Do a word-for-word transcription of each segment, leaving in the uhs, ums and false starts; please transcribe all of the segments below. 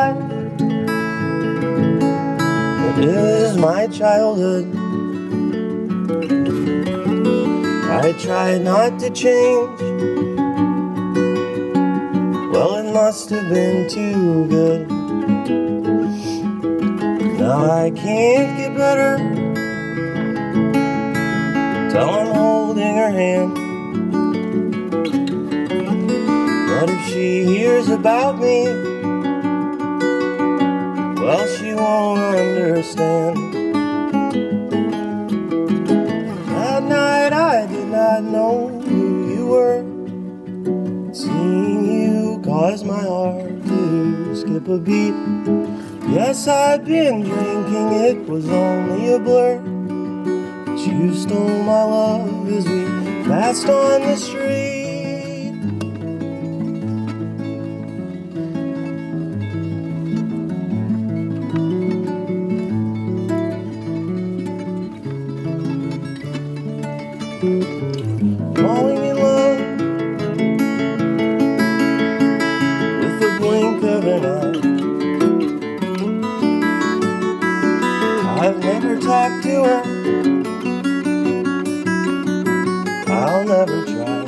inside. It is my childhood. I tried not to change. Well, it must have been too good. Now I can't get better till I'm holding her hand. But if she hears about me, well, she won't understand. That night I did not know who you were. Seeing you caused my heart to skip a beat. Yes, I'd been drinking, it was only a blur. But you stole my love as we passed on the street. Falling in love with the blink of an eye. I've never talked to her, I'll never try.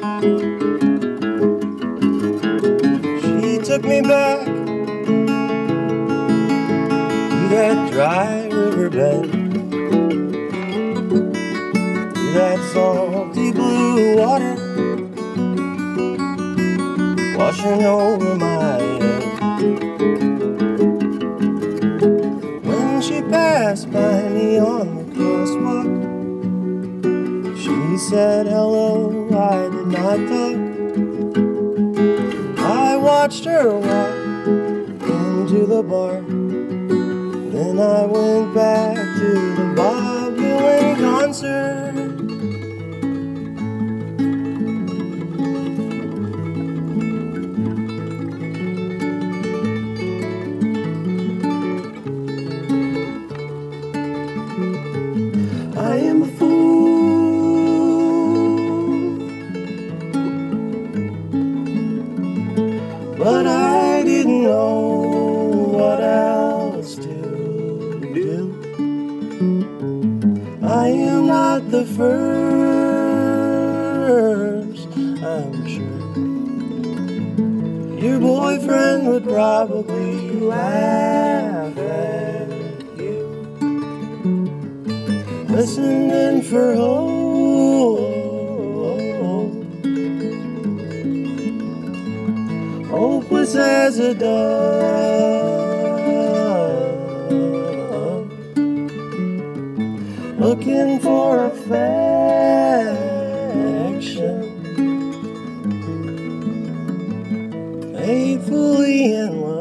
She took me back to that dry riverbed, to that salty blue water washing over my head. When she passed by me on the crosswalk, she said hello, I did not talk. I watched her walk into the bar. Then I went back to the Bob Dylan concert. I am a fool, but I didn't know what else to do. I am not the first, I'm sure. Your boyfriend would probably laugh at you, listening for hope, hopeless as a dove, looking for affection, faithfully in love.